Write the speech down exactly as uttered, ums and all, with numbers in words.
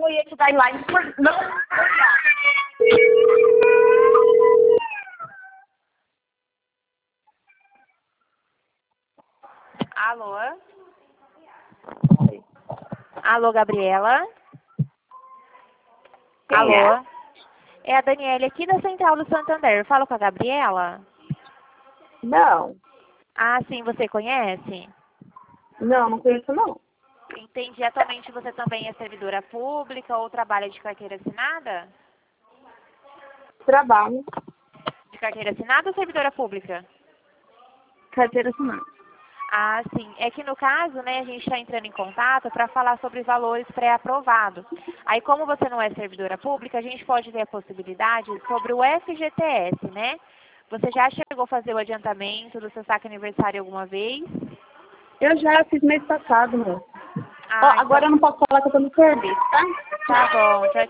eu ia te dar line por... Não. Alô? Alô, Gabriela? Quem Alô? é? É a Daniela aqui da Central do Santander. Fala com a Gabriela? Não. Ah, sim, você conhece? Não, não conheço não. Entendi. Atualmente você também é servidora pública ou trabalha de carteira assinada? Trabalho. De carteira assinada ou servidora pública? Carteira assinada. Ah, sim. É que no caso, né, a gente está entrando em contato para falar sobre valores pré-aprovados. Aí, como você não é servidora pública, a gente pode ver a possibilidade sobre o F G T S, né? Você já chegou a fazer o adiantamento do seu saque aniversário alguma vez? Eu já fiz mês passado, moço. Ó, Ah, agora então eu não posso falar que eu tô no serviço, tá? tá bom. Tchau,